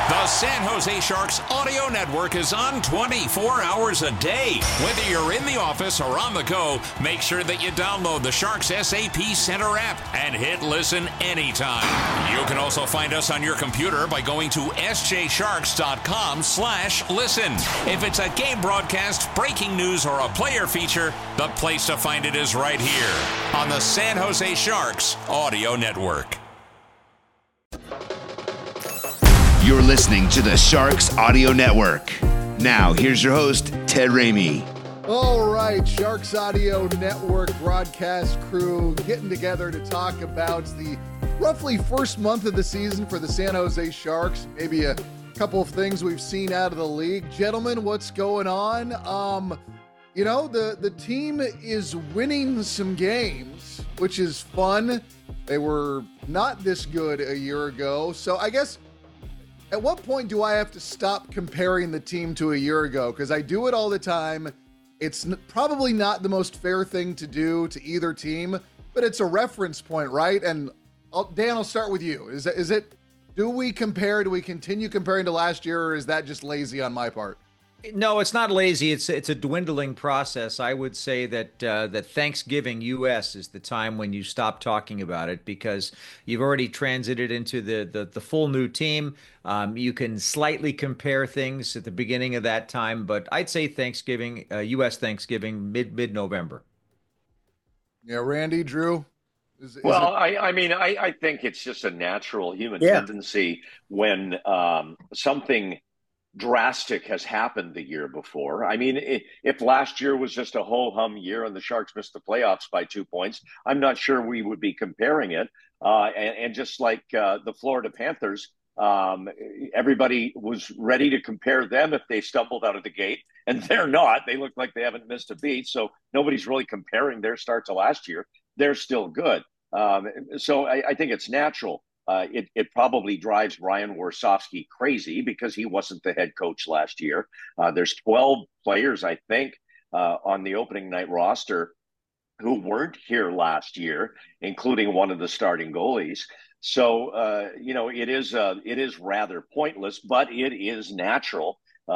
The San Jose Sharks audio network is on 24 hours a day. Whether you're in the office or on the go, make sure that you download the Sharks SAP Center app and hit listen anytime. You can also find us on your computer by going to sjsharks.com/listen. If it's a game broadcast, breaking news, or a player feature, the place to find it is right here on the San Jose Sharks audio network. You're listening to the Sharks Audio Network. Now, here's your host, Ted Ramey. All right, Sharks Audio Network broadcast crew getting together to talk about the roughly first month of the season for the San Jose Sharks. Maybe a couple of things we've seen out of the league. Gentlemen, what's going on? The team is winning some games, which is fun. They were not this good a year ago. So I guess, at what point do I have to stop comparing the team to a year ago? Because I do it all the time. It's probably not the most fair thing to do to either team, but it's a reference point, right? And Dan, I'll start with you. Is it? Do we compare? Do we continue comparing to last year, or is that just lazy on my part? No, it's not lazy. It's a dwindling process. I would say that that Thanksgiving U.S. is the time when you stop talking about it, because you've already transited into the full new team. You can slightly compare things at the beginning of that time, but I'd say Thanksgiving, U.S. Thanksgiving, mid-November. Yeah, Randy, Drew. I think it's just a natural human tendency when something drastic has happened the year before. I mean, if last year was just a ho-hum year and the Sharks missed the playoffs by 2 points, I'm not sure we would be comparing it. And just like the Florida Panthers, everybody was ready to compare them if they stumbled out of the gate, and they're not. They look like they haven't missed a beat, so nobody's really comparing their start to last year. They're still good. So I think it's natural. It probably drives Brian Warsofsky crazy because he wasn't the head coach last year. There's 12 players, I think, on the opening night roster who weren't here last year, including one of the starting goalies. So, it is rather pointless, but it is natural.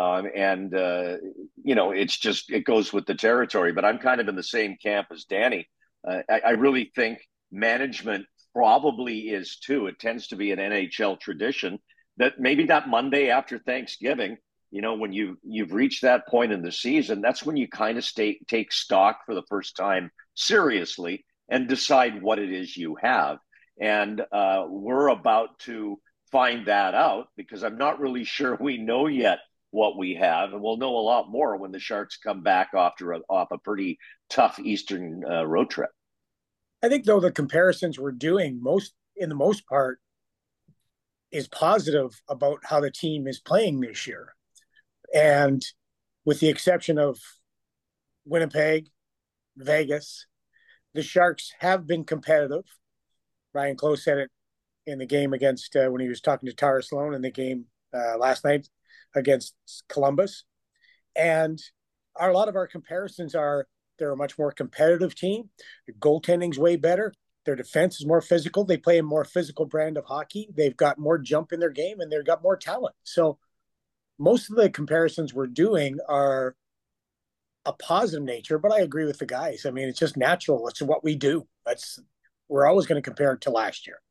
It goes with the territory. But I'm kind of in the same camp as Danny. I really think management probably is too. It tends to be an NHL tradition that maybe that Monday after Thanksgiving, when you've reached that point in the season, that's when you kind of take stock for the first time seriously and decide what it is you have. And we're about to find that out, because I'm not really sure we know yet what we have, and we'll know a lot more when the Sharks come back off a pretty tough Eastern road trip. I think, though, the comparisons we're doing in the most part is positive about how the team is playing this year. And with the exception of Winnipeg, Vegas, the Sharks have been competitive. Ryan Close said it in the game against when he was talking to Tara Sloan in the game last night against Columbus. And a lot of our comparisons are, they're a much more competitive team. Their goaltending's way better. Their defense is more physical. They play a more physical brand of hockey. They've got more jump in their game, and they've got more talent. So most of the comparisons we're doing are a positive nature, but I agree with the guys. I mean, it's just natural. It's what we do. We're always going to compare it to last year.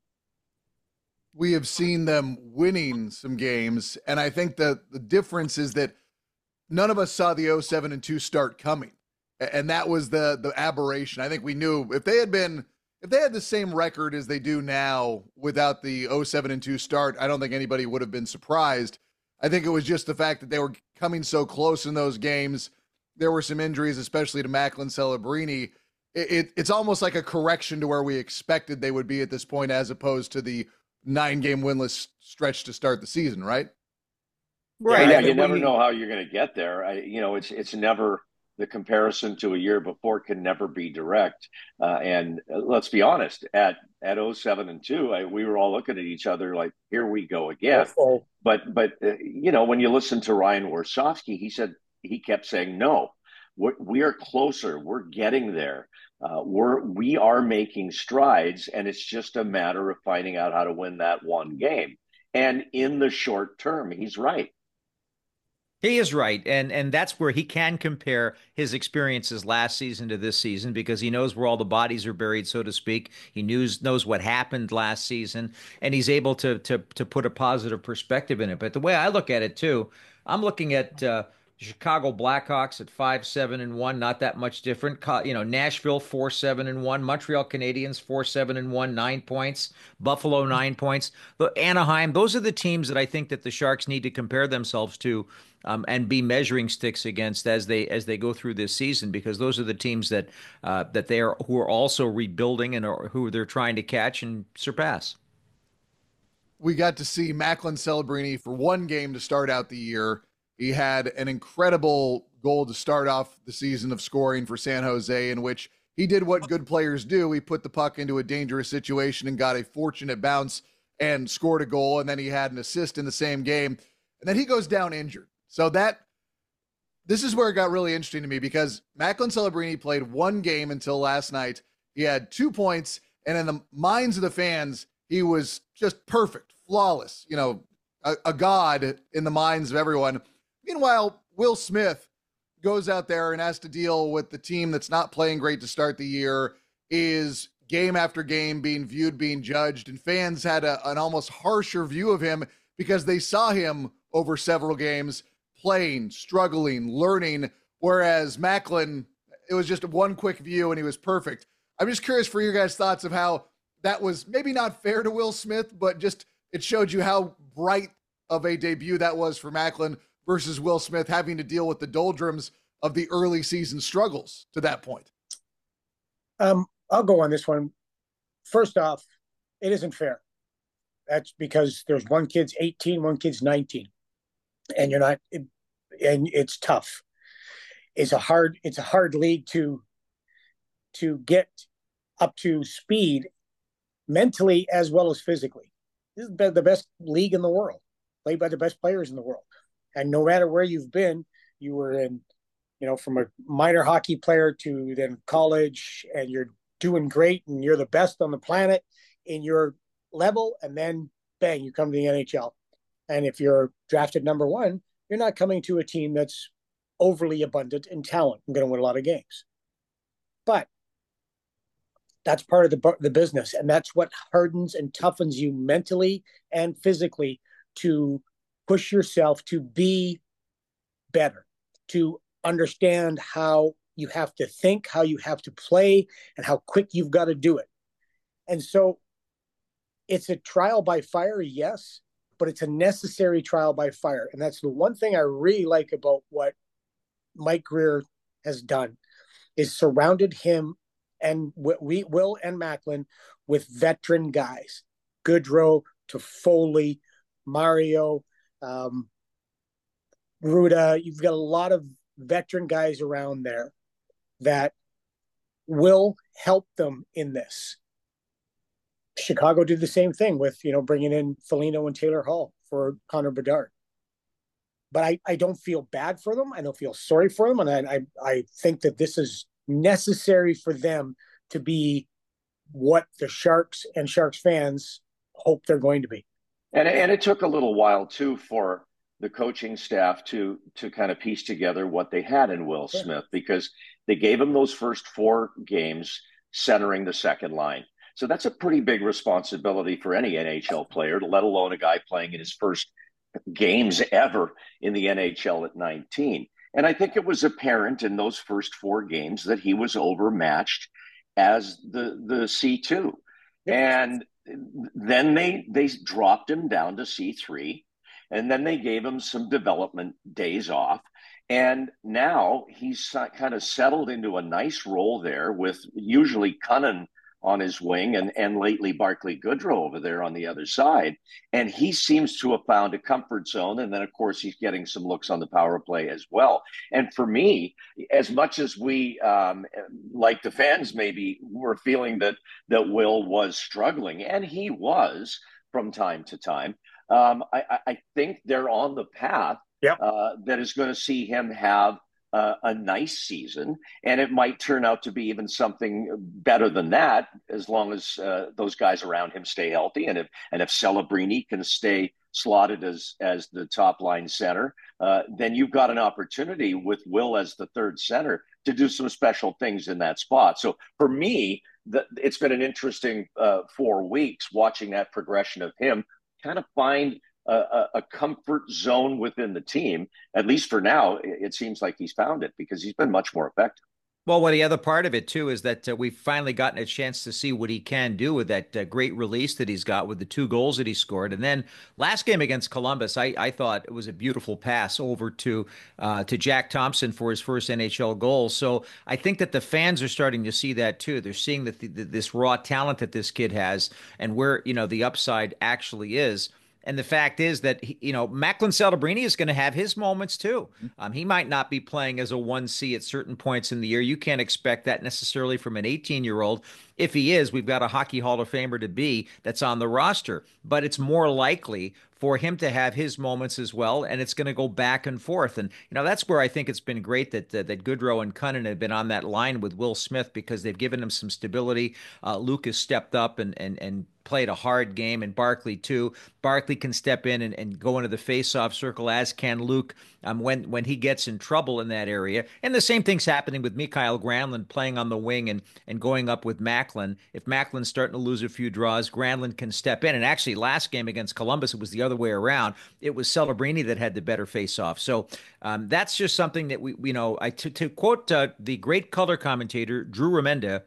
We have seen them winning some games, and I think that the difference is that none of us saw the 0-7-2 start coming. And that was the aberration. I think we knew if they had the same record as they do now without the 0-7-2 start, I don't think anybody would have been surprised. I think it was just the fact that they were coming so close in those games. There were some injuries, especially to Macklin Celebrini. It's almost like a correction to where we expected they would be at this point, as opposed to the 9-game winless stretch to start the season, right? Right. Yeah, you never know how you're going to get there. It's never. The comparison to a year before can never be direct. And let's be honest, at 0-7-2, we were all looking at each other like, here we go again. But when you listen to Ryan Warsofsky, he kept saying, no, we are closer. We're getting there. We are making strides, and it's just a matter of finding out how to win that one game. And in the short term, he's right. He is right, and that's where he can compare his experiences last season to this season because he knows where all the bodies are buried, so to speak. He knows what happened last season, and he's able to put a positive perspective in it. But the way I look at it too, I'm looking at Chicago Blackhawks at 5-7-1, not that much different. Nashville 4-7-1, Montreal Canadiens 4-7-1, 9 points. Buffalo 9 points. Anaheim. Those are the teams that I think that the Sharks need to compare themselves to and be measuring sticks against as they go through this season, because those are the teams that who are also rebuilding and who they're trying to catch and surpass. We got to see Macklin Celebrini for one game to start out the year. He had an incredible goal to start off the season of scoring for San Jose, in which he did what good players do. He put the puck into a dangerous situation and got a fortunate bounce and scored a goal, and then he had an assist in the same game, and then he goes down injured. So this is where it got really interesting to me, because Macklin Celebrini played one game until last night. He had 2 points, and in the minds of the fans, he was just perfect, flawless, a god in the minds of everyone. Meanwhile, Will Smith goes out there and has to deal with the team that's not playing great to start the year, is game after game being viewed, being judged, and fans had an almost harsher view of him because they saw him over several games playing, struggling, learning, whereas Macklin, it was just one quick view and he was perfect. I'm just curious for your guys' thoughts of how that was maybe not fair to Will Smith, but just it showed you how bright of a debut that was for Macklin versus Will Smith having to deal with the doldrums of the early season struggles to that point. I'll go on this one. First off, it isn't fair. That's because there's one kid's 18, one kid's 19. And and it's tough. It's a hard league to get up to speed mentally as well as physically. This is the best league in the world, played by the best players in the world. And no matter where you've been, you were in, from a minor hockey player to then college, and you're doing great and you're the best on the planet in your level, and then bang, you come to the NHL. And if you're drafted number one, you're not coming to a team that's overly abundant in talent and going to win a lot of games. But that's part of the business, and that's what hardens and toughens you mentally and physically to push yourself to be better, to understand how you have to think, how you have to play, and how quick you've got to do it. And so it's a trial by fire, yes, but it's a necessary trial by fire. And that's the one thing I really like about what Mike Grier has done, is surrounded him and Will and Macklin with veteran guys. Goodrow, Toffoli, Mario, Ruda. You've got a lot of veteran guys around there that will help them in this. Chicago did the same thing with, bringing in Foligno and Taylor Hall for Connor Bedard. But I don't feel bad for them. I don't feel sorry for them. And I think that this is necessary for them to be what the Sharks and Sharks fans hope they're going to be. And it took a little while, too, for the coaching staff to kind of piece together what they had in Will Smith, because they gave him those first 4 games centering the second line. So that's a pretty big responsibility for any NHL player, let alone a guy playing in his first games ever in the NHL at 19. And I think it was apparent in those first 4 games that he was overmatched as the C2. And then they dropped him down to C3, and then they gave him some development days off. And now he's kind of settled into a nice role there with usually Cunnin on his wing and lately Barclay Goodrow over there on the other side. And he seems to have found a comfort zone. And then, of course, he's getting some looks on the power play as well. And for me, as much as we, like the fans maybe, were feeling that Will was struggling, and he was from time to time, I think they're on the path that is going to see him have a nice season, and it might turn out to be even something better than that, as long as those guys around him stay healthy, and if Celebrini can stay slotted as the top line center, then you've got an opportunity with Will as the third center to do some special things in that spot. So for me, it's been an interesting 4 weeks watching that progression of him kind of find a comfort zone within the team. At least for now, it seems like he's found it because he's been much more effective. Well, the other part of it, too, is that we've finally gotten a chance to see what he can do with that great release that he's got with the 2 goals that he scored. And then last game against Columbus, I thought it was a beautiful pass over to Jack Thompson for his first NHL goal. So I think that the fans are starting to see that, too. They're seeing that this raw talent that this kid has and where, the upside actually is. And the fact is that, Macklin Celebrini is going to have his moments too. He might not be playing as a 1C at certain points in the year. You can't expect that necessarily from an 18-year-old. If he is, we've got a Hockey Hall of Famer to be that's on the roster. But it's more likely for him to have his moments as well, and it's going to go back and forth. And, that's where I think it's been great that Goodrow and Cunnin have been on that line with Will Smith because they've given him some stability. Luke has stepped up and played a hard game, and Barkley too. Barkley can step in and go into the face-off circle, as can Luke when he gets in trouble in that area. And the same thing's happening with Mikael Granlund playing on the wing and going up with Macklin. If Macklin's starting to lose a few draws, Granlund can step in. And actually, last game against Columbus, it was the other way around. It was Celebrini that had the better face-off. So that's just something that to quote the great color commentator, Drew Remenda,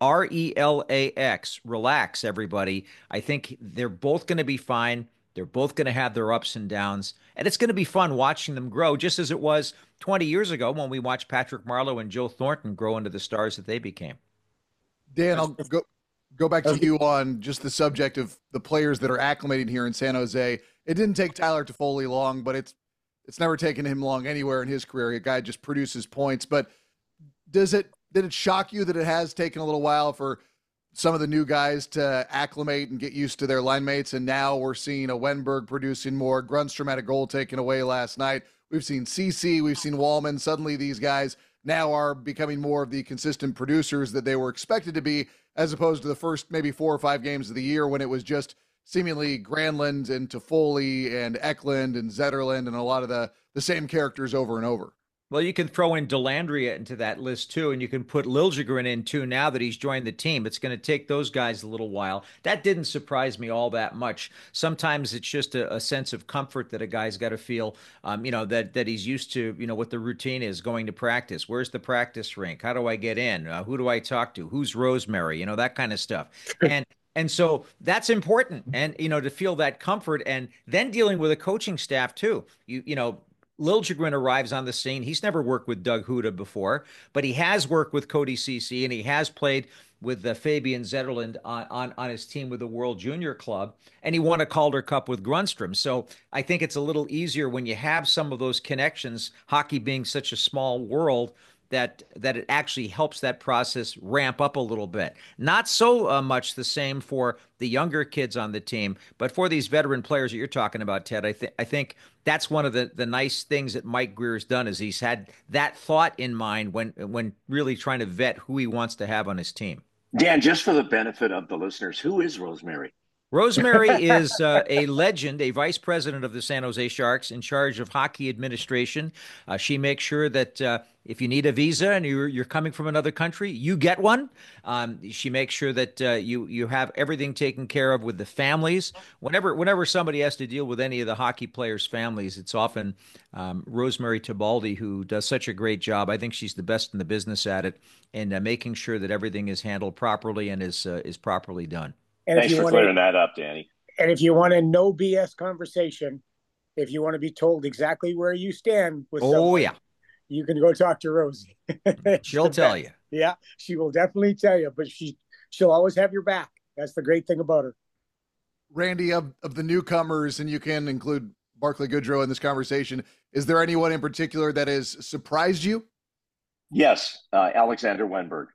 RELAX, relax, everybody. I think they're both going to be fine. They're both going to have their ups and downs. And it's going to be fun watching them grow, just as it was 20 years ago when we watched Patrick Marleau and Joe Thornton grow into the stars that they became. Dan, I'll go back to you on just the subject of the players that are acclimating here in San Jose. It didn't take Tyler Toffoli long, but it's never taken him long anywhere in his career. A guy just produces points. But did it shock you that it has taken a little while for some of the new guys to acclimate and get used to their line mates? And now we're seeing a Wenberg producing more. Grundstrom had a goal taken away last night. We've seen CC, we've seen Wallman. Suddenly these guys now are becoming more of the consistent producers that they were expected to be, as opposed to the first maybe 4 or 5 games of the year when it was just seemingly Granlund and Toffoli and Eklund and Zetterlund and a lot of the same characters over and over. Well, you can throw in Dellandrea into that list too, and you can put Liljegren in too now that he's joined the team. It's going to take those guys a little while. That didn't surprise me all that much. Sometimes it's just a sense of comfort that a guy's got to feel, that he's used to, what the routine is going to practice. Where's the practice rink? How do I get in? Who do I talk to? Who's Rosemary? that kind of stuff. And so that's important, and to feel that comfort, and then dealing with a coaching staff too. Liljegren arrives on the scene. He's never worked with Doug Huda before, but he has worked with Cody Ceci, and he has played with Fabian Zetterlund on his team with the World Junior Club, and he won a Calder Cup with Grundstrom. So I think it's a little easier when you have some of those connections, hockey being such a small world, that it actually helps that process ramp up a little bit. Not so much the same for the younger kids on the team, but for these veteran players that you're talking about, Ted, I think that's one of the nice things that Mike Greer's done, is he's had that thought in mind when really trying to vet who he wants to have on his team. Dan, just for the benefit of the listeners, who is Rosemary? Rosemary is a legend, a vice president of the San Jose Sharks in charge of hockey administration. She makes sure that if you need a visa and you're coming from another country, you get one. She makes sure that you have everything taken care of with the families. Whenever somebody has to deal with any of the hockey players' families, it's often Rosemary Tibaldi who does such a great job. I think she's the best in the business at it, and making sure that everything is handled properly and is properly done. Thanks for clearing that up, Danny. And if you want a no BS conversation, if you want to be told exactly where you stand with someone, you can go talk to Rosie. She'll tell you. Yeah, she will definitely tell you, but she'll always have your back. That's the great thing about her. Randy, of the newcomers, and you can include Barclay Goodrow in this conversation, is there anyone in particular that has surprised you? Yes, Alexander Wenberg.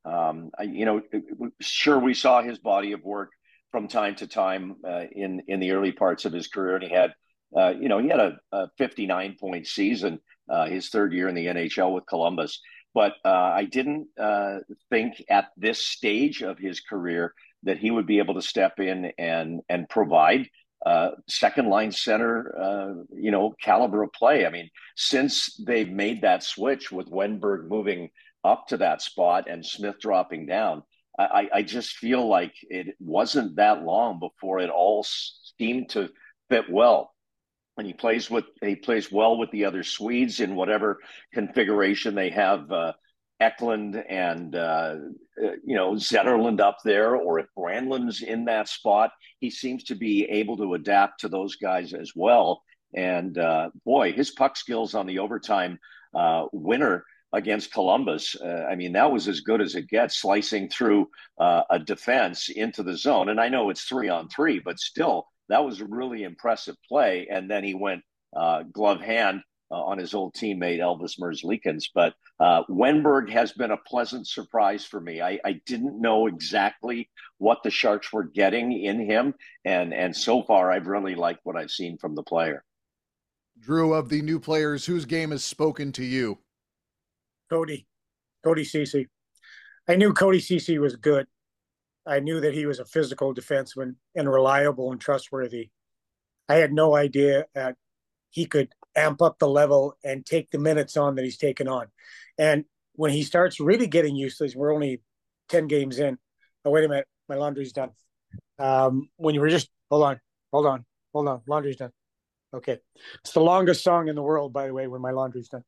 Sure, we saw his body of work from time to time in the early parts of his career, and he had a 59-point season his third year in the NHL with Columbus. But I didn't think at this stage of his career that he would be able to step in and provide. second line center, caliber of play. I mean, since they've made that switch with Wenberg moving up to that spot and Smith dropping down, I just feel like it wasn't that long before it all seemed to fit well. And he plays well with the other Swedes in whatever configuration they have. Eklund and Zetterlund up there, or if Granlund's in that spot, he seems to be able to adapt to those guys as well. And his puck skills on the overtime winner against Columbus, that was as good as it gets, slicing through a defense into the zone. And I know it's 3-on-3, but still, that was a really impressive play. And then he went glove hand on his old teammate Elvis Merzlikins. But Wenberg has been a pleasant surprise for me. I didn't know exactly what the Sharks were getting in him. And so far, I've really liked what I've seen from the player. Drew, of the new players, whose game has spoken to you? Cody Ceci. I knew Cody Ceci was good. I knew that he was a physical defenseman and reliable and trustworthy. I had no idea that he could amp up the level and take the minutes on that he's taken on. And when he starts really getting used to this, we're only 10 games in. Oh, wait a minute. My laundry's done. When you were just, hold on. Laundry's done. Okay. It's the longest song in the world, by the way, when my laundry's done.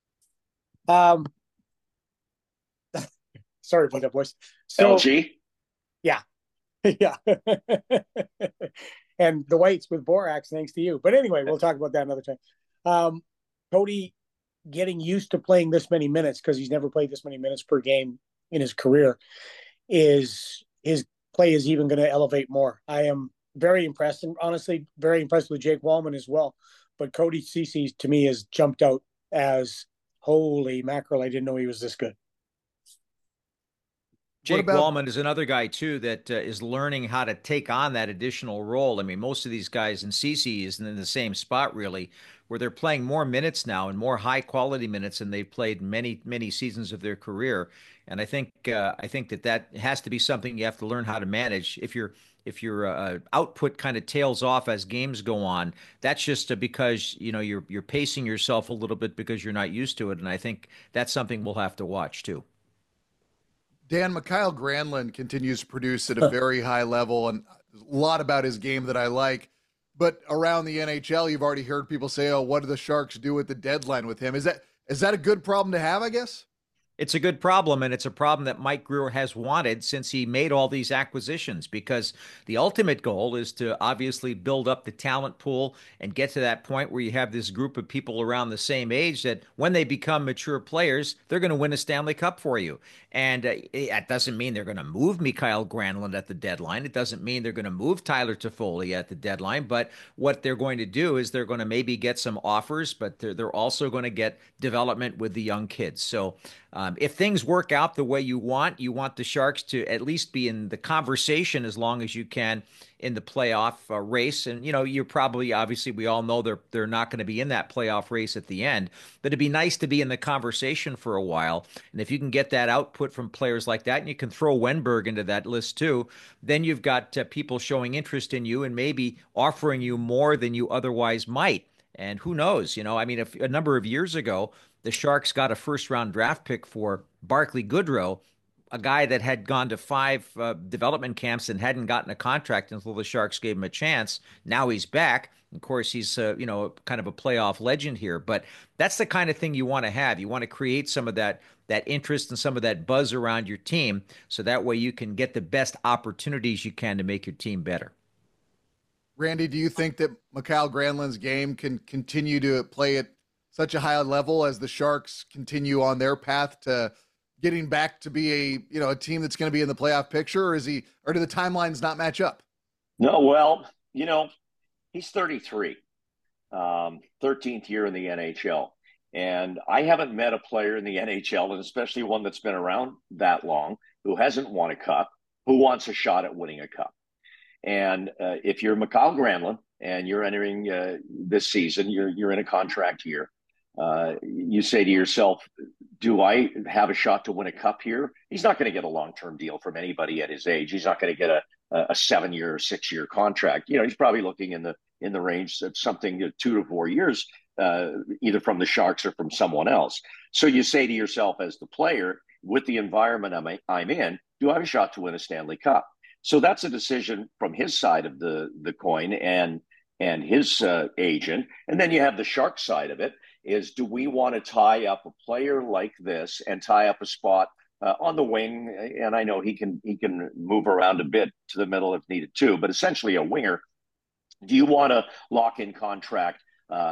Sorry about that, boys. So, LG? Yeah. Yeah. And the Whites with Borax, thanks to you. But anyway, we'll talk about that another time. Cody getting used to playing this many minutes, because he's never played this many minutes per game in his career, his play is even going to elevate more. I am very impressed, and honestly, very impressed with Jake Walman as well. But Cody Ceci, to me, has jumped out as, holy mackerel, I didn't know he was this good. Jake Walman is another guy, too, that is learning how to take on that additional role. I mean, most of these guys, and Ceci is in the same spot, really, where they're playing more minutes now and more high-quality minutes than they've played many, many seasons of their career. And I think that has to be something you have to learn how to manage. If your output kind of tails off as games go on, that's just because you're pacing yourself a little bit because you're not used to it. And I think that's something we'll have to watch, too. Dan, Mikael Granlund continues to produce at a very high level, and a lot about his game that I like. But around the NHL, you've already heard people say, "Oh, what do the Sharks do at the deadline with him?" Is that a good problem to have, I guess? It's a good problem, and it's a problem that Mike Grier has wanted since he made all these acquisitions, because the ultimate goal is to obviously build up the talent pool and get to that point where you have this group of people around the same age that when they become mature players, they're going to win a Stanley Cup for you. And it doesn't mean they're going to move Mikael Granlund at the deadline. It doesn't mean they're going to move Tyler Toffoli at the deadline. But what they're going to do is they're going to maybe get some offers, but they're also going to get development with the young kids. So if things work out the way you want the Sharks to at least be in the conversation as long as you can in the playoff race. And, you're probably, obviously, we all know they're not going to be in that playoff race at the end, but it'd be nice to be in the conversation for a while. And if you can get that output from players like that, and you can throw Wenberg into that list too, then you've got people showing interest in you and maybe offering you more than you otherwise might. And who knows, if a number of years ago, the Sharks got a first-round draft pick for Barclay Goodrow, a guy that had gone to 5 development camps and hadn't gotten a contract until the Sharks gave him a chance. Now he's back. Of course, he's kind of a playoff legend here. But that's the kind of thing you want to have. You want to create some of that interest and some of that buzz around your team, so that way you can get the best opportunities you can to make your team better. Randy, do you think that Mikael Granlund's game can continue to play at such a high level as the Sharks continue on their path to getting back to be a team that's going to be in the playoff picture, or do the timelines not match up? No, well, he's 33, 13th year in the NHL. And I haven't met a player in the NHL, and especially one that's been around that long, who hasn't won a cup, who wants a shot at winning a cup. And if you're Mikael Granlund and you're entering this season, you're in a contract year, you say to yourself, do I have a shot to win a cup here? He's not going to get a long-term deal from anybody at his age. He's not going to get a 7-year or 6-year contract. He's probably looking in the range of something 2 to 4 years, either from the Sharks or from someone else. So you say to yourself as the player, with the environment I'm in, do I have a shot to win a Stanley Cup? So that's a decision from his side of the coin and his agent. And then you have the Shark side of it, is do we want to tie up a player like this and tie up a spot on the wing? And I know he can move around a bit to the middle if needed too, but essentially a winger. Do you want to lock in contract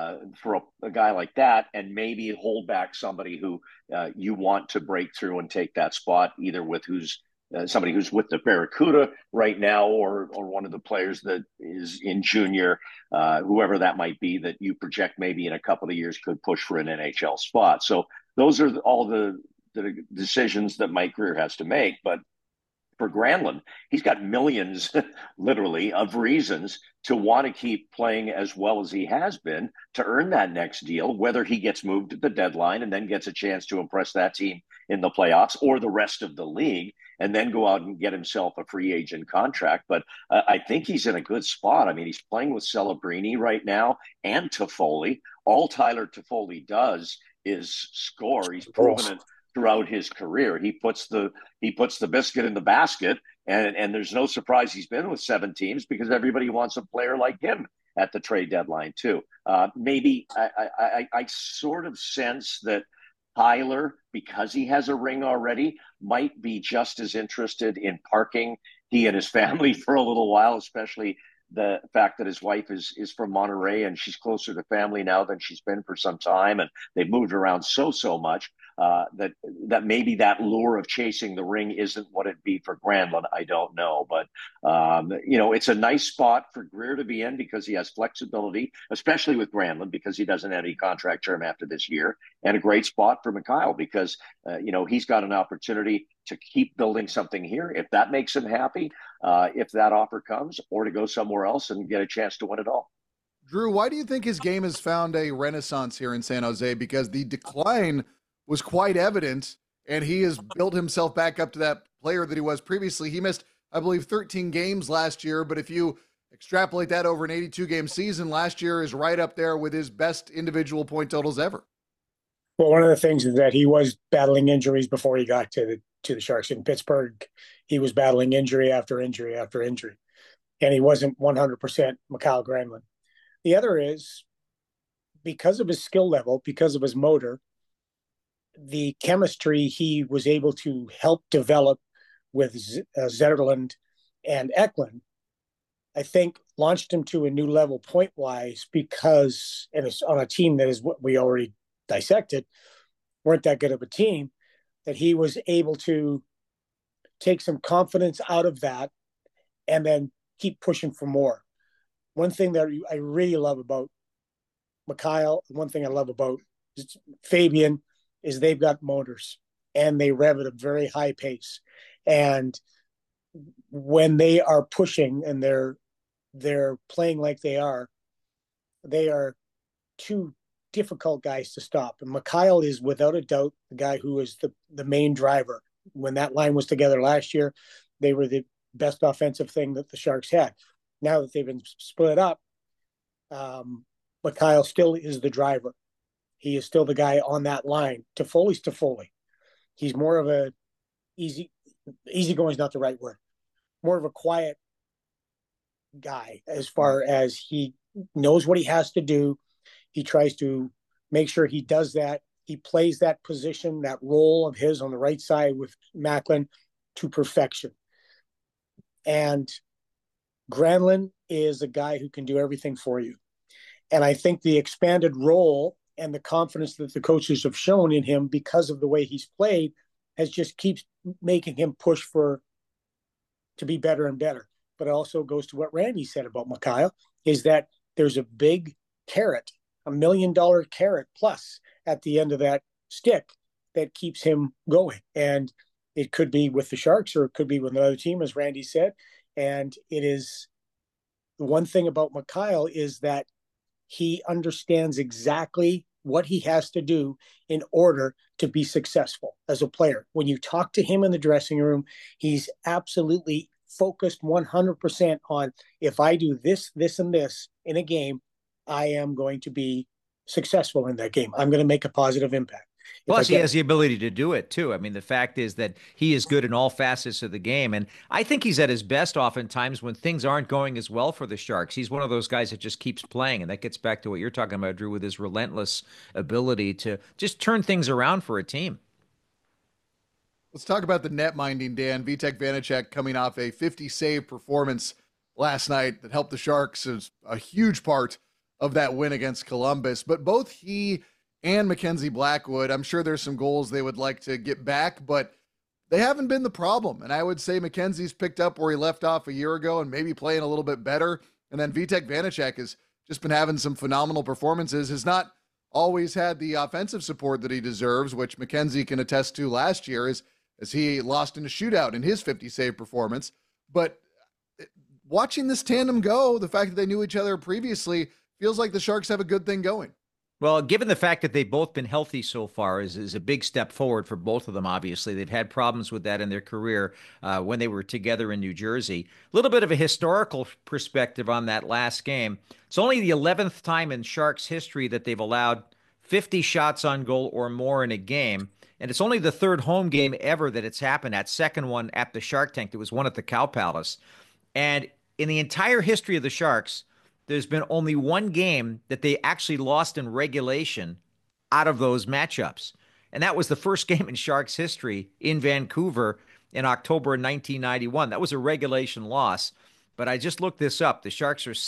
for a guy like that and maybe hold back somebody who you want to break through and take that spot, either with somebody who's with the Barracuda right now, or one of the players that is in junior, whoever that might be, that you project maybe in a couple of years could push for an NHL spot. So those are all the decisions that Mike Grier has to make. But for Granlund, he's got millions, literally, of reasons to want to keep playing as well as he has been to earn that next deal, whether he gets moved at the deadline and then gets a chance to impress that team in the playoffs or the rest of the league and then go out and get himself a free agent contract. But I think he's in a good spot. I mean, he's playing with Celebrini right now and Toffoli. All Tyler Toffoli does is score. He's proven it throughout his career. He puts the biscuit in the basket, and there's no surprise he's been with 7 teams because everybody wants a player like him at the trade deadline too. Maybe I sort of sense that Tyler, because he has a ring already, might be just as interested in parking he and his family for a little while, especially the fact that his wife is from Monterey and she's closer to family now than she's been for some time. And they've moved around so much that maybe that lure of chasing the ring isn't what it'd be for Granlund. I don't know. But, it's a nice spot for Grier to be in because he has flexibility, especially with Granlund, because he doesn't have any contract term after this year, and a great spot for Mikhail because, he's got an opportunity to keep building something here. If that makes him happy, if that offer comes, or to go somewhere else and get a chance to win it all. Drew, why do you think his game has found a renaissance here in San Jose? Because the decline was quite evident, and he has built himself back up to that player that he was previously. He missed, I believe, 13 games last year, but if you extrapolate that over an 82-game season, last year is right up there with his best individual point totals ever. Well, one of the things is that he was battling injuries before he got to the Sharks. In Pittsburgh, he was battling injury after injury after injury, and he wasn't 100% Mikhail Granlund. The other is, because of his skill level, because of his motor, the chemistry he was able to help develop with Zetterlund and Eklund, I think launched him to a new level point-wise because, and it's on a team that is what we already dissected, weren't that good of a team, that he was able to take some confidence out of that and then keep pushing for more. One thing that I really love about Mikhail, one thing I love about Fabian, is they've got motors and they rev at a very high pace. And when they are pushing and they're playing like they are two difficult guys to stop. And Mikhail is without a doubt the guy who is the main driver. When that line was together last year, they were the best offensive thing that the Sharks had. Now that they've been split up, Mikhail still is the driver. He is still the guy on that line. Toffoli's Toffoli. He's more of a easygoing is not the right word. More of a quiet guy as far as he knows what he has to do. He tries to make sure he does that. He plays that position, that role of his on the right side with Macklin to perfection. And Granlund is a guy who can do everything for you. And I think the expanded role and the confidence that the coaches have shown in him because of the way he's played has just keeps making him push to be better and better. But it also goes to what Randy said about Mikhail, is that there's a big carrot, $1 million carrot plus at the end of that stick that keeps him going. And it could be with the Sharks or it could be with another team, as Randy said. And it is the one thing about Mikhail is that he understands exactly what he has to do in order to be successful as a player. When you talk to him in the dressing room, he's absolutely focused 100% on, if I do this, this, and this in a game, I am going to be successful in that game. I'm going to make a positive impact. Plus, he has the ability to do it too. I mean, the fact is that he is good in all facets of the game. And I think he's at his best oftentimes when things aren't going as well for the Sharks. He's one of those guys that just keeps playing. And that gets back to what you're talking about, Drew, with his relentless ability to just turn things around for a team. Let's talk about the net minding, Dan. Vitek Vanacek coming off a 50-save performance last night that helped the Sharks. Is a huge part of that win against Columbus. But both he and Mackenzie Blackwood, I'm sure there's some goals they would like to get back, but they haven't been the problem. And I would say Mackenzie's picked up where he left off a year ago and maybe playing a little bit better. And then Vitek Vanacek has just been having some phenomenal performances, has not always had the offensive support that he deserves, which Mackenzie can attest to last year as he lost in a shootout in his 50-save performance. But watching this tandem go, the fact that they knew each other previously, feels like the Sharks have a good thing going. Well, given the fact that they've both been healthy so far is a big step forward for both of them, obviously. They've had problems with that in their career when they were together in New Jersey. A little bit of a historical perspective on that last game. It's only the 11th time in Sharks history that they've allowed 50 shots on goal or more in a game. And it's only the third home game ever that it's happened. That second one at the Shark Tank, there was one at the Cow Palace. And in the entire history of the Sharks, there's been only one game that they actually lost in regulation out of those matchups. And that was the first game in Sharks history in Vancouver in October of 1991. That was a regulation loss. But I just looked this up. The Sharks are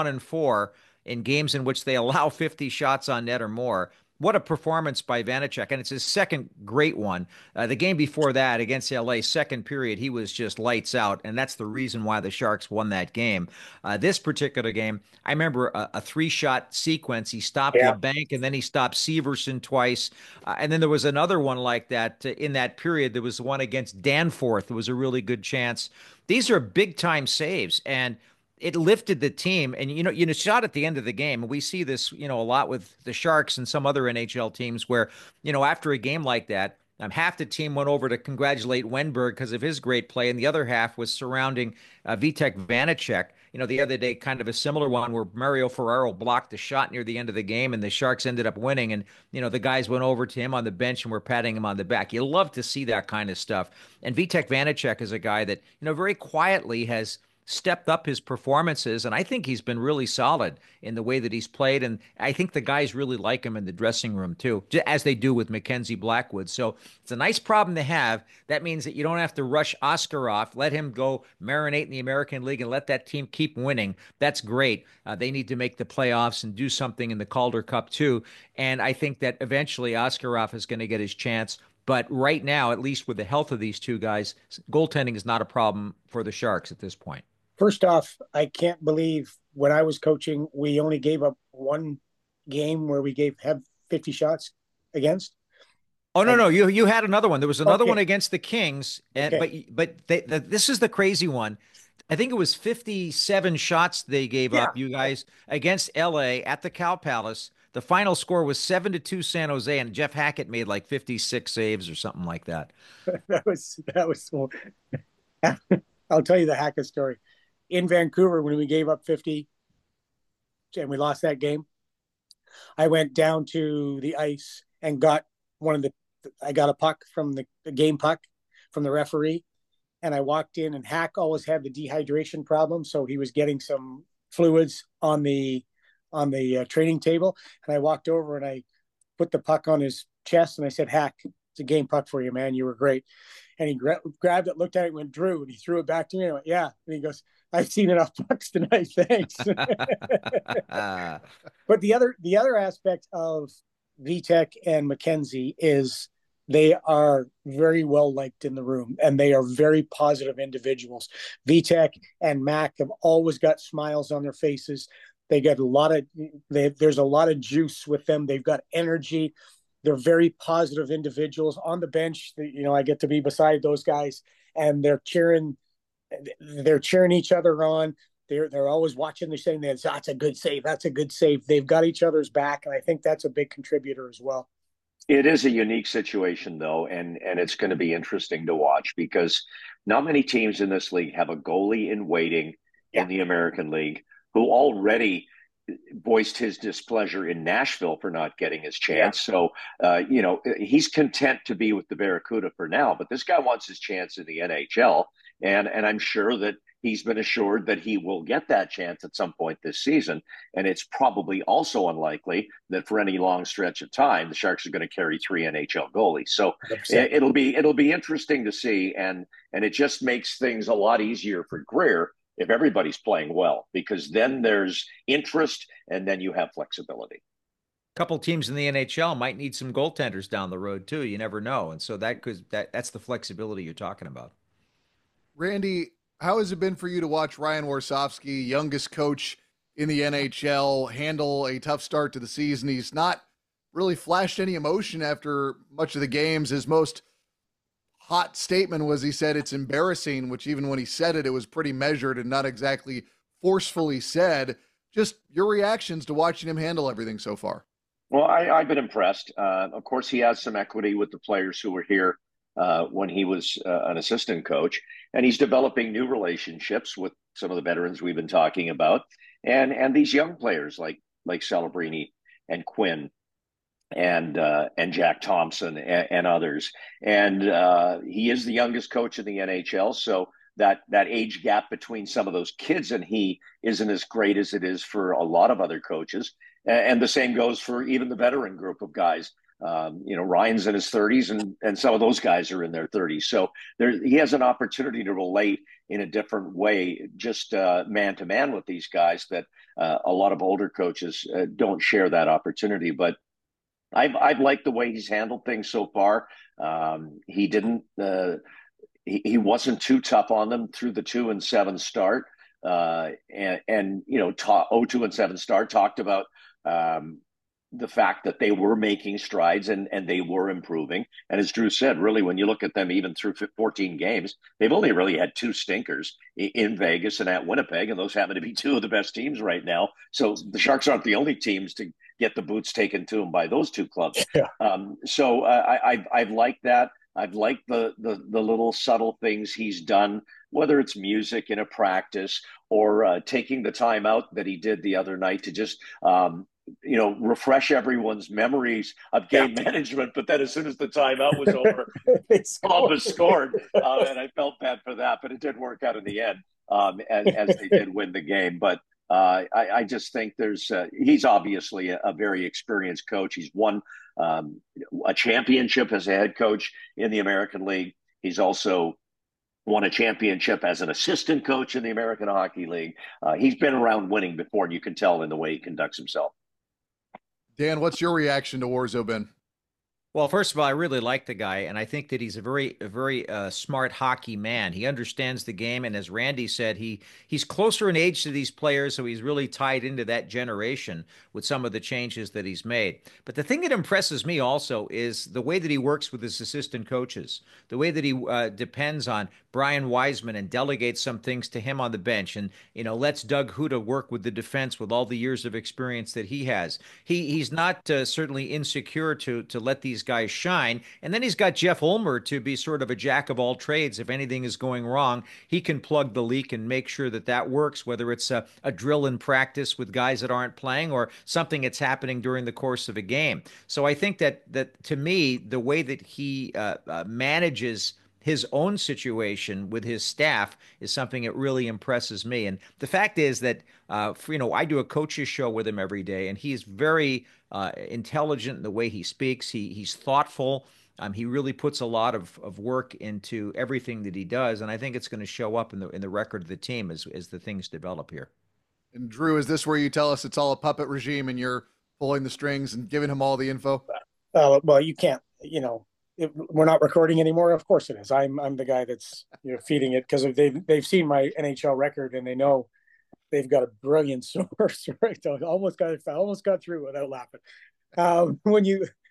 6-1-4 in games in which they allow 50 shots on net or more. What a performance by Vanacek, and it's his second great one. The game before that against LA, second period, he was just lights out, and that's the reason why the Sharks won that game. This particular game, I remember a three-shot sequence. He stopped LeBanc, and then he stopped Severson twice. And then there was another one like that in that period. There was one against Danforth. It was a really good chance. These are big-time saves, and it lifted the team. And, shot at the end of the game. We see this, a lot with the Sharks and some other NHL teams where, after a game like that, half the team went over to congratulate Wenberg because of his great play, and the other half was surrounding Vitek Vanacek. The other day, kind of a similar one where Mario Ferraro blocked a shot near the end of the game, and the Sharks ended up winning. And, the guys went over to him on the bench and were patting him on the back. You love to see that kind of stuff. And Vitek Vanacek is a guy that, very quietly has stepped up his performances, and I think he's been really solid in the way that he's played, and I think the guys really like him in the dressing room too, as they do with Mackenzie Blackwood. So it's a nice problem to have. That means that you don't have to rush Oscar off, let him go marinate in the American League and let that team keep winning. That's great. They need to make the playoffs and do something in the Calder Cup too, and I think that eventually Oscarov is going to get his chance. But right now, at least with the health of these two guys, goaltending is not a problem for the Sharks at this point. First off, I can't believe when I was coaching, we only gave up one game where we had 50 shots against. Oh, no. You had another one. There was another one against the Kings. But this is the crazy one. I think it was 57 shots they gave up, you guys, against LA at the Cow Palace. The final score was 7-2 San Jose, and Jeff Hackett made like 56 saves or something like that. That was I'll tell you the Hackett story. In Vancouver, when we gave up 50 and we lost that game, I went down to the ice and got I got a puck from the game puck from the referee, and I walked in, and Hack always had the dehydration problem, so he was getting some fluids on the training table, and I walked over and I put the puck on his chest, and I said, "Hack, it's a game puck for you, man. You were great." And he grabbed it, looked at it, and went, "Drew," and he threw it back to me. And I went, "Yeah." And he goes, "I've seen enough pucks tonight, thanks." But the other aspect of Vitek and Mackenzie is they are very well liked in the room, and they are very positive individuals. Vitek and Mac have always got smiles on their faces. They get there's a lot of juice with them. They've got energy. They're very positive individuals on the bench. I get to be beside those guys, and they're cheering each other on. They're always watching. They're saying that's a good save. That's a good save. They've got each other's back, and I think that's a big contributor as well. It is a unique situation, though, and it's going to be interesting to watch because not many teams in this league have a goalie in waiting Yeah. in the American League who already voiced his displeasure in Nashville for not getting his chance. Yeah. So, he's content to be with the Barracuda for now, but this guy wants his chance in the NHL. And I'm sure that he's been assured that he will get that chance at some point this season. And it's probably also unlikely that for any long stretch of time, the Sharks are going to carry three NHL goalies. So 100%. it'll be interesting to see. And it just makes things a lot easier for Greer if everybody's playing well, because then there's interest and then you have flexibility. A couple teams in the NHL might need some goaltenders down the road too. You never know, and so that's the flexibility you're talking about. Randy, how has it been for you to watch Ryan Warsofsky, youngest coach in the NHL, handle a tough start to the season? He's not really flashed any emotion after much of the games. His most hot statement was he said it's embarrassing, which even when he said it, it was pretty measured and not exactly forcefully said. Just your reactions to watching him handle everything so far. Well, I've been impressed. Of course, he has some equity with the players who were here when he was an assistant coach, and he's developing new relationships with some of the veterans we've been talking about, and these young players like Celebrini and Quinn and Jack Thompson and others. And he is the youngest coach in the NHL, so that age gap between some of those kids and he isn't as great as it is for a lot of other coaches. And the same goes for even the veteran group of guys. Ryan's in his 30s, and some of those guys are in their 30s. So he has an opportunity to relate in a different way, just man to man with these guys that a lot of older coaches don't share that opportunity. But I've liked the way he's handled things so far. He didn't. He wasn't too tough on them through the 2-7 start, and 0-2-7 start. Talked about the fact that they were making strides and they were improving. And as Drew said, really, when you look at them, even through 14 games, they've only really had two stinkers in Vegas and at Winnipeg, and those happen to be two of the best teams right now. So the Sharks aren't the only teams to get the boots taken to them by those two clubs. Yeah. I've liked that. I've liked the little subtle things he's done, whether it's music in a practice or taking the time out that he did the other night to just refresh everyone's memories of game management. But then as soon as the timeout was over, Columbus scored, and I felt bad for that, but it did work out in the end, as they did win the game. But I just think he's obviously a very experienced coach. He's won a championship as a head coach in the American League. He's also won a championship as an assistant coach in the American Hockey League. He's been around winning before, and you can tell in the way he conducts himself. Dan, what's your reaction to Warzo been? Well, first of all, I really like the guy, and I think that he's a very smart hockey man. He understands the game, and as Randy said, he's closer in age to these players, so he's really tied into that generation with some of the changes that he's made. But the thing that impresses me also is the way that he works with his assistant coaches, the way that he depends on Brian Wiseman and delegates some things to him on the bench, and lets Doug Huda work with the defense with all the years of experience that he has. He's not certainly insecure to let these guys shine. And then he's got Jeff Ulmer to be sort of a jack of all trades. If anything is going wrong, he can plug the leak and make sure that works, whether it's a drill in practice with guys that aren't playing or something that's happening during the course of a game. So I think that to me, the way that he manages his own situation with his staff is something that really impresses me. And the fact is that, I do a coach's show with him every day, and he's very intelligent in the way he speaks. He's thoughtful. He really puts a lot of work into everything that he does, and I think it's going to show up in the record of the team as the things develop here. And Drew, is this where you tell us it's all a puppet regime and you're pulling the strings and giving him all the info? Well, you can't, we're not recording anymore. Of course it is. I'm the guy that's feeding it because they've seen my NHL record and they know they've got a brilliant source. Right, I almost got through without laughing. When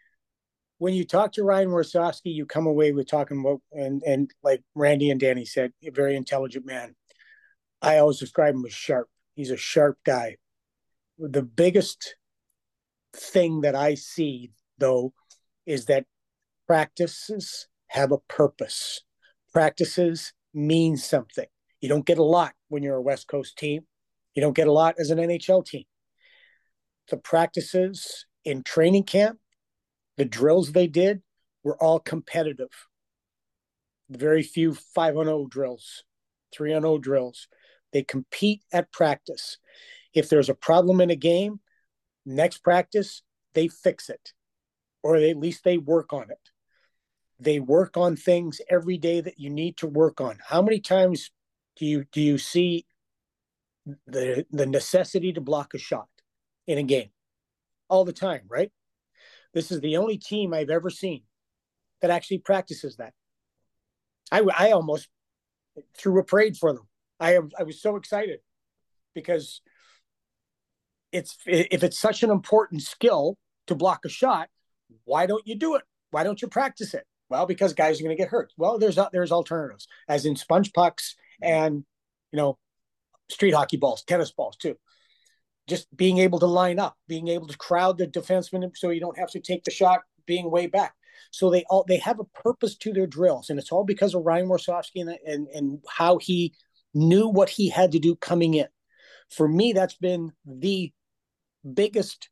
you talk to Ryan Warsofsky, you come away with talking about and like Randy and Danny said, a very intelligent man. I always describe him as sharp. He's a sharp guy. The biggest thing that I see though is that practices have a purpose. Practices mean something. You don't get a lot when you're a West Coast team. You don't get a lot as an NHL team. The practices in training camp, the drills they did were all competitive. Very few 5-on-0 drills, 3-on-0 drills. They compete at practice. If there's a problem in a game, next practice, they fix it. Or at least they work on it. They work on things every day that you need to work on. How many times do you see the necessity to block a shot in a game? All the time, right? This is the only team I've ever seen that actually practices that. I almost threw a parade for them. I was so excited because if it's such an important skill to block a shot, why don't you do it? Why don't you practice it? Well, because guys are going to get hurt. Well, there's alternatives, as in sponge pucks and, street hockey balls, tennis balls too. Just being able to line up, being able to crowd the defenseman so you don't have to take the shot being way back. So they have a purpose to their drills, and it's all because of Ryan Warsofsky and how he knew what he had to do coming in. For me, that's been the biggest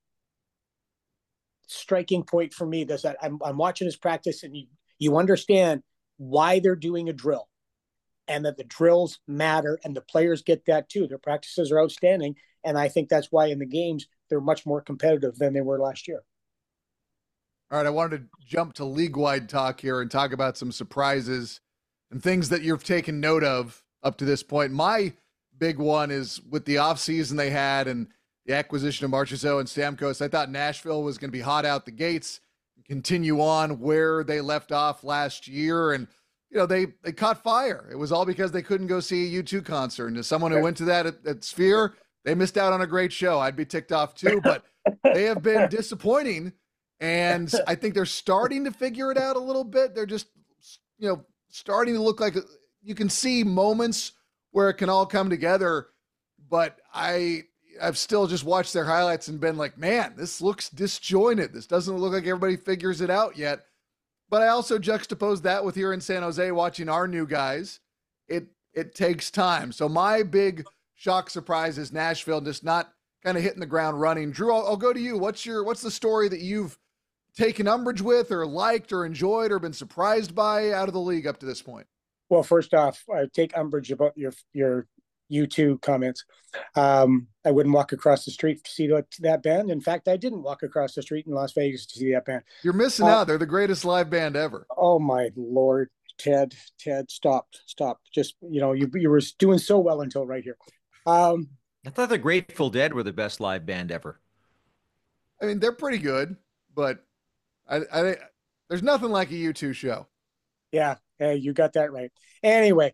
striking point for me. That I'm watching his practice, and you understand why they're doing a drill, and that the drills matter, and the players get that too. Their practices are outstanding, and I think that's why in the games they're much more competitive than they were last year. All right, I wanted to jump to league-wide talk here and talk about some surprises and things that you've taken note of up to this point. My big one is with the offseason they had and the acquisition of Marchessault and Stamkos. I thought Nashville was going to be hot out the gates and continue on where they left off last year. And, they caught fire. It was all because they couldn't go see a U2 concert. And as someone who went to that at Sphere, they missed out on a great show. I'd be ticked off too, but they have been disappointing. And I think they're starting to figure it out a little bit. They're just, starting to look like you can see moments where it can all come together. But I've still just watched their highlights and been like, man, this looks disjointed. This doesn't look like everybody figures it out yet. But I also juxtapose that with here in San Jose watching our new guys. It takes time. So my big shock surprise is Nashville just not kind of hitting the ground running. Drew, I'll go to you. What's the story that you've taken umbrage with or liked or enjoyed or been surprised by out of the league up to this point? Well, first off, I take umbrage about your U2 comments. I wouldn't walk across the street to see that band. In fact, I didn't walk across the street in Las Vegas to see that band. You're missing out. They're the greatest live band ever. Oh my Lord, Ted, stop. Just, you were doing so well until right here. I thought the Grateful Dead were the best live band ever. I mean, they're pretty good, but I there's nothing like a U2 show. Yeah, you got that right. Anyway,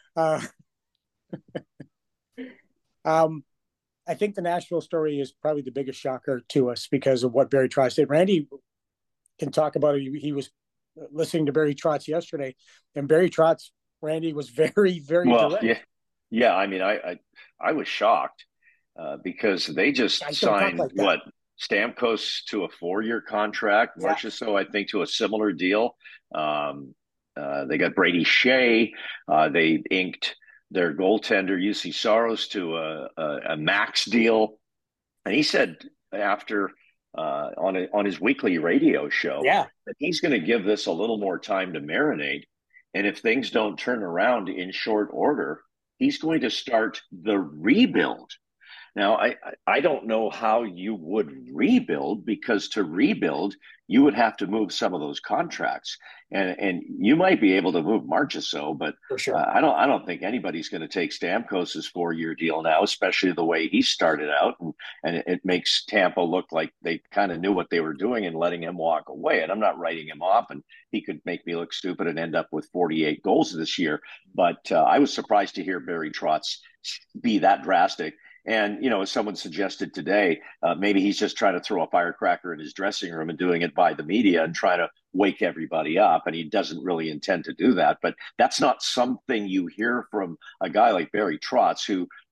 I think the Nashville story is probably the biggest shocker to us because of what Barry Trotz did. Randy can talk about it. He was listening to Barry Trotz yesterday, and Barry Trotz, Randy, was very, very direct. Yeah. I mean, I was shocked because they just signed Stamkos to a 4-year contract, Marchessault, I think, to a similar deal. They got Brady Shea. They inked their goaltender UC Saros to a max deal, and he said after on his weekly radio show that he's going to give this a little more time to marinate, and if things don't turn around in short order, he's going to start the rebuild. Now, I don't know how you would rebuild, because to rebuild, you would have to move some of those contracts, and you might be able to move Marchessault, but for sure. I don't think anybody's going to take Stamkos' 4-year deal now, especially the way he started out, and it makes Tampa look like they kind of knew what they were doing and letting him walk away. And I'm not writing him off, and he could make me look stupid and end up with 48 goals this year. But I was surprised to hear Barry Trotz be that drastic. And, as someone suggested today, maybe he's just trying to throw a firecracker in his dressing room and doing it by the media and trying to wake everybody up. And he doesn't really intend to do that. But that's not something you hear from a guy like Barry Trotz, who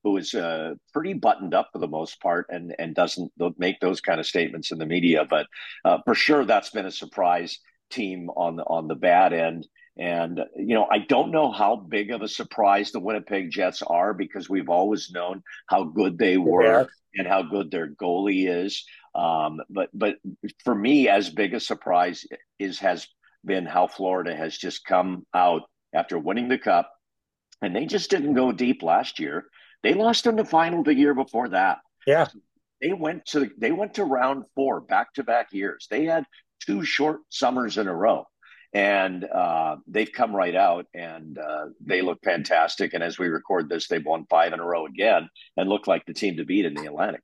who is pretty buttoned up for the most part and doesn't make those kind of statements in the media. But for sure, that's been a surprise team on the bad end. And, I don't know how big of a surprise the Winnipeg Jets are, because we've always known how good they were and how good their goalie is. But for me, as big a surprise has been how Florida has just come out after winning the Cup, and they just didn't go deep last year. They lost in the final the year before that. Yeah. They went to round 4 back-to-back years. They had 2 short summers in a row, and they've come right out, and they look fantastic. And as we record this, they've won 5 in a row again and look like the team to beat in the Atlantic.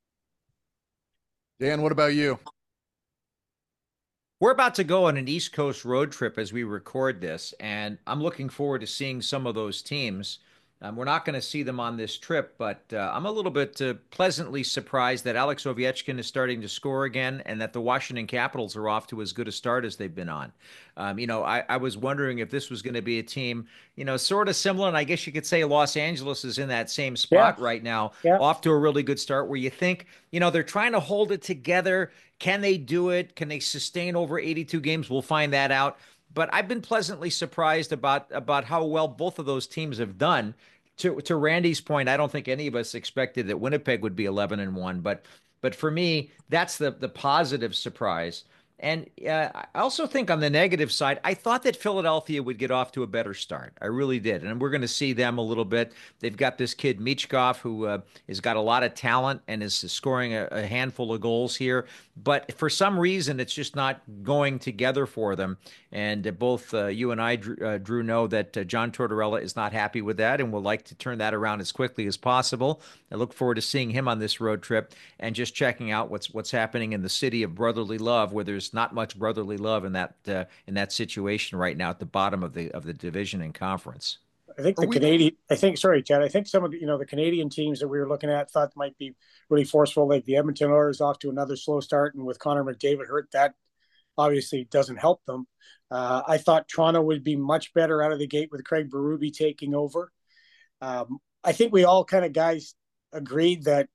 Dan, what about you? We're about to go on an East Coast road trip as we record this, and I'm looking forward to seeing some of those teams. We're not going to see them on this trip, but I'm a little bit pleasantly surprised that Alex Ovechkin is starting to score again, and that the Washington Capitals are off to as good a start as they've been on. I was wondering if this was going to be a team, sort of similar, and I guess you could say Los Angeles is in that same spot right now, off to a really good start, where you think, they're trying to hold it together. Can they do it? Can they sustain over 82 games? We'll find that out. But I've been pleasantly surprised about how well both of those teams have done. To Randy's point, I don't think any of us expected that Winnipeg would be 11-1, but for me, that's the positive surprise. And I also think on the negative side, I thought that Philadelphia would get off to a better start. I really did. And we're going to see them a little bit. They've got this kid, Michkov, who has got a lot of talent and is scoring a handful of goals here. But for some reason, it's just not going together for them. And both you and I, Drew, know that John Tortorella is not happy with that and would like to turn that around as quickly as possible. I look forward to seeing him on this road trip and just checking out what's happening in the city of brotherly love, where there's not much brotherly love in that situation right now at the bottom of the division and conference. I think sorry, Chad, I think some of the Canadian teams that we were looking at thought might be really forceful, like the Edmonton Oilers off to another slow start, and with Connor McDavid hurt, that obviously doesn't help them. I thought Toronto would be much better out of the gate with Craig Berube taking over. I think we all kind of guys agreed that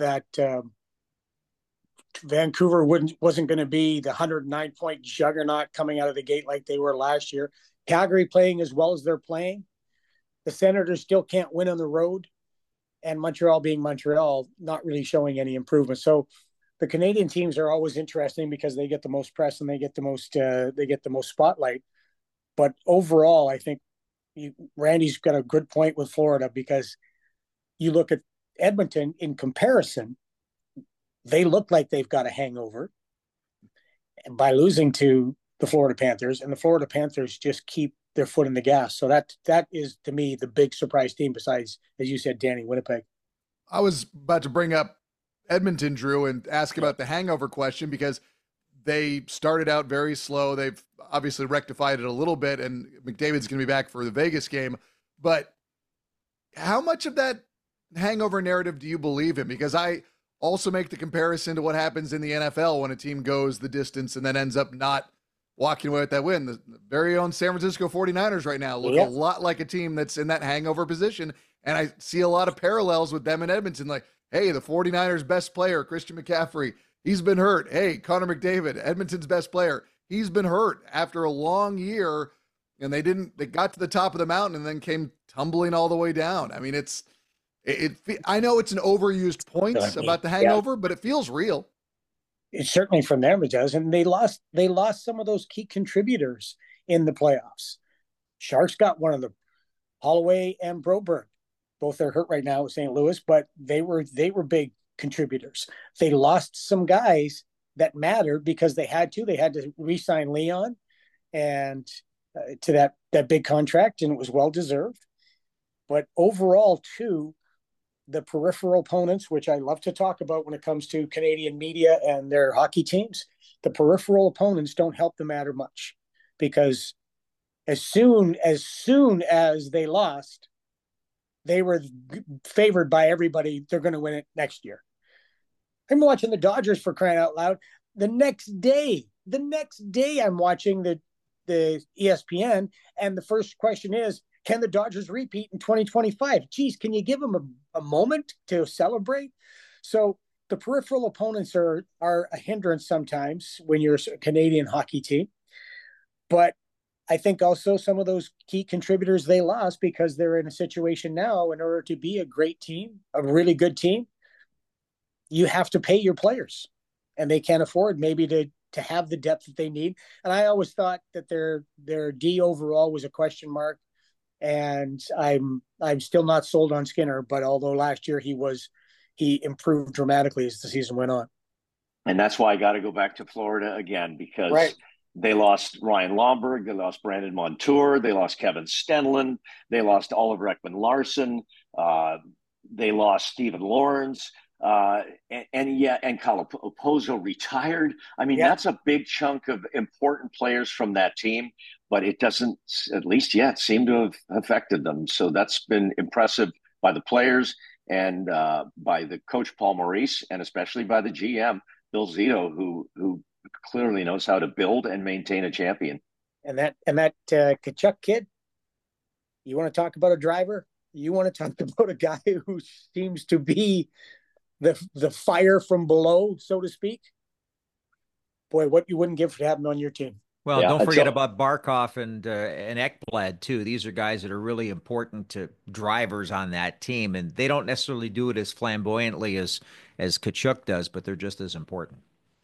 Vancouver wasn't going to be the 109-point juggernaut coming out of the gate like they were last year. Calgary playing as well as they're playing. The Senators still can't win on the road, and Montreal being Montreal, not really showing any improvement. So the Canadian teams are always interesting because they get the most press and they get the most spotlight. But overall, I think Randy's got a good point with Florida, because you look at Edmonton in comparison, they look like they've got a hangover by losing to the Florida Panthers, and the Florida Panthers just keep their foot in the gas. So that is, to me, the big surprise team besides, as you said, Danny, Winnipeg. I was about to bring up Edmonton, Drew, and ask about the hangover question, because they started out very slow. They've obviously rectified it a little bit, and McDavid's going to be back for the Vegas game. But how much of that hangover narrative do you believe in? Because I also make the comparison to what happens in the NFL when a team goes the distance and then ends up not walking away with that win. The very own San Francisco 49ers right now look a lot like a team that's in that hangover position. And I see a lot of parallels with them in Edmonton. Like, hey, the 49ers best player, Christian McCaffrey, he's been hurt. Hey, Connor McDavid, Edmonton's best player, he's been hurt after a long year. And they got to the top of the mountain and then came tumbling all the way down. I mean, I know it's an overused point about the hangover, but it feels real. It's certainly from them, it does. And they lost some of those key contributors in the playoffs. Sharks got one of them, Holloway and Broberg. Both are hurt right now with St. Louis, but they were big contributors. They lost some guys that mattered because they had to re-sign Leon and to that big contract, and it was well deserved. But overall, too, the peripheral opponents, which I love to talk about when it comes to Canadian media and their hockey teams, the peripheral opponents don't help the matter much, because as soon as they lost, they were favored by everybody. They're going to win it next year. I'm watching the Dodgers, for crying out loud. The next day I'm watching the ESPN, and the first question is, Can the Dodgers repeat in 2025? Geez, can you give them a moment to celebrate? So the peripheral opponents are a hindrance sometimes when you're a Canadian hockey team. But I think also some of those key contributors they lost because they're in a situation now in order to be a great team, a really good team, you have to pay your players. And they can't afford maybe to have the depth that they need. And I always thought that their D overall was a question mark. And I'm still not sold on Skinner, but although last year he improved dramatically as the season went on. And that's why I got to go back to Florida again, because they lost Ryan Lomberg, they lost Brandon Montour, they lost Kevin Stenlund, they lost Oliver Ekman-Larsson, they lost Stephen Lawrence, and Kyle Opozo retired. I mean, that's a big chunk of important players from that team, but it doesn't, at least yet, seem to have affected them. So that's been impressive by the players and by the coach Paul Maurice, and especially by the GM Bill Zito, who clearly knows how to build and maintain a champion. And that Tkachuk kid, you want to talk about a driver? You want to talk about a guy who seems to be the fire from below, so to speak? Boy, what you wouldn't give to have him on your team. Well, don't forget about Barkov and Ekblad, too. These are guys that are really important to drivers on that team, and they don't necessarily do it as flamboyantly as Tkachuk does, but they're just as important.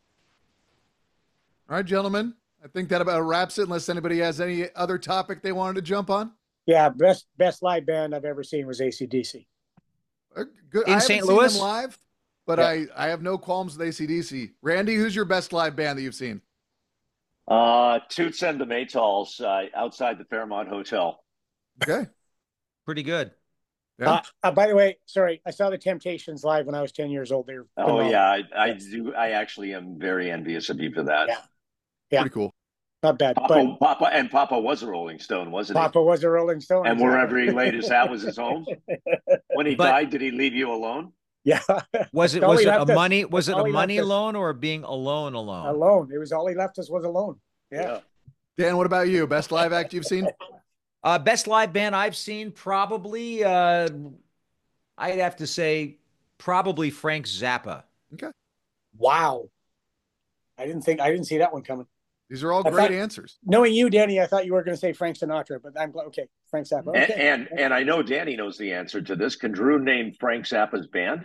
All right, gentlemen. I think that about wraps it, unless anybody has any other topic they wanted to jump on. Yeah, best live band I've ever seen was AC/DC. Good. In St. Louis? Seen them live, but I have no qualms with AC/DC. Randy, who's your best live band that you've seen? Toots and the Maytals outside the Fairmont Hotel. Okay. Pretty good. Yeah. By the way, sorry, I saw the Temptations live when I was 10 years old. I do. I actually am very envious of you for that. Yeah. Pretty cool. Not bad. Papa was a Rolling Stone, wasn't he? Papa was a Rolling Stone. And wherever he laid his hat was his home. When he died, did he leave you alone? Yeah. Was it a money loan or being alone? Alone. It was all he left us was alone. Yeah. Dan, what about you? Best live act you've seen? Best live band I've seen, probably I'd have to say probably Frank Zappa. Okay. Wow. I didn't see that one coming. These are all great answers. Knowing you, Danny, I thought you were going to say Frank Sinatra, but I'm glad. Okay, Frank Zappa. Okay. And I know Danny knows the answer to this. Can Drew name Frank Zappa's band?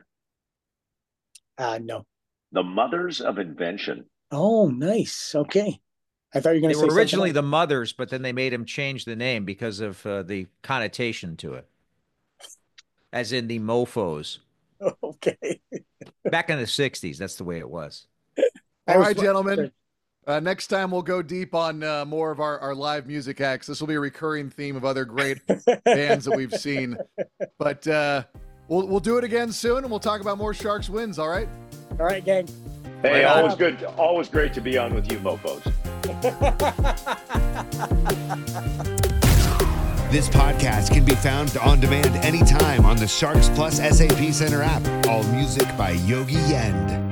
No. The Mothers of Invention. Oh, nice. Okay. I thought you were going to say they were originally the Mothers, but then they made him change the name because of the connotation to it, as in the Mofos. Okay. Back in the 60s, that's the way it was. All right, gentlemen. Next time we'll go deep on more of our live music acts. This will be a recurring theme of other great bands that we've seen. But we'll do it again soon, and we'll talk about more Sharks wins, all right? All right, gang. Hey, always good. Always great to be on with you, mofos. This podcast can be found on demand anytime on the Sharks Plus SAP Center app. All music by Yogi Yend.